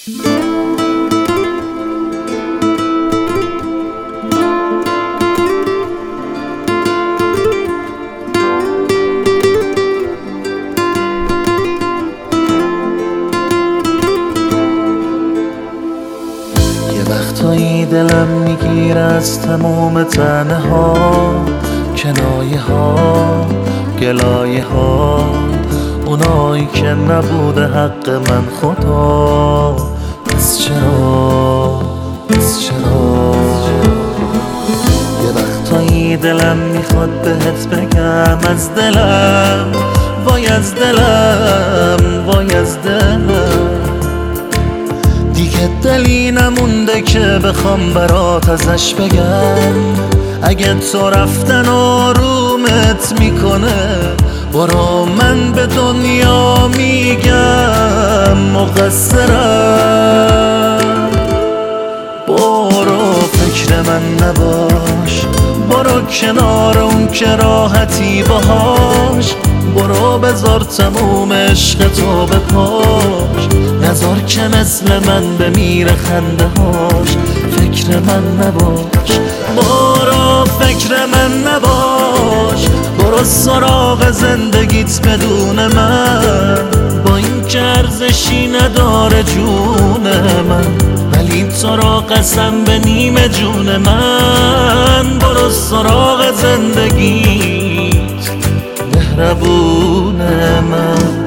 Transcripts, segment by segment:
وقتایی دلم میگیره از تموم تنه ها، کنایه ها، گلایه ها، اونایی که نبوده حق من خدا. پس چرا یه وقتایی دلم میخواد بهت بگم از دلم، وای از دلم، وای از دلم، دیگه دلی نمونده که بخوام برات ازش بگم. اگه تو رفتن آرومت میکنه، برو من به دنیا میگم مقصرم. برو فکر من نباش، برو کنار اون که راحتی باهاش، برو بذار تموم عشق تو به پاش، نذار که مثل من بمیره خنده هاش. فکر من نباش، برو فکر من نباش، برو سراغ زندگیت بدون من، با این که ارزشی نداره جون من، ولی تو را قسم به نیمه جون من. برو سراغ زندگیت مهربون من.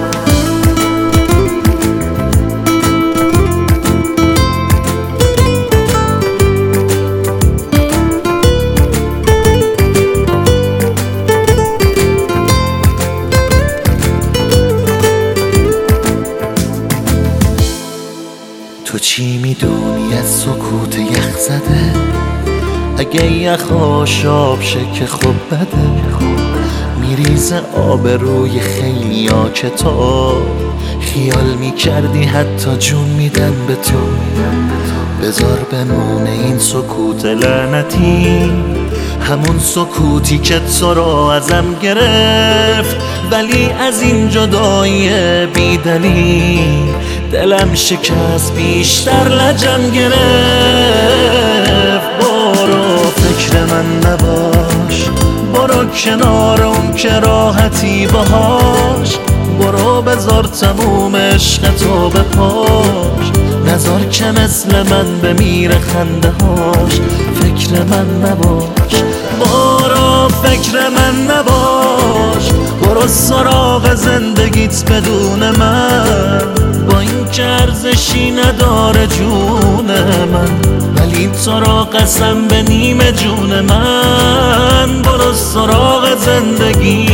تو چی میدونی از سکوت یخ زده؟ اگه یخاش آب شه که خب بده، میریزه آب روی خیلی ها که تو خیال میکردی حتی جون میدن به تو. بذار بمونه این سکوت لعنتی، همون سکوتی که تو را ازم گرفت، ولی از این جدایی بی دلیل دلم شکست، بیشتر لجم گرفت. برو فکر من نباش، برو کنار اون که راحتی باهاش، برو بذار تموم عشق تو به پاش، نذار که مثل من بمیره خنده هاش. فکر من نباش، برو فکر من نباش، برو سراغ زندگیت بدون من، با این که ارزشی نداره جون من، ولی تو را قسم به نیمه جون من. برو سراغ زندگی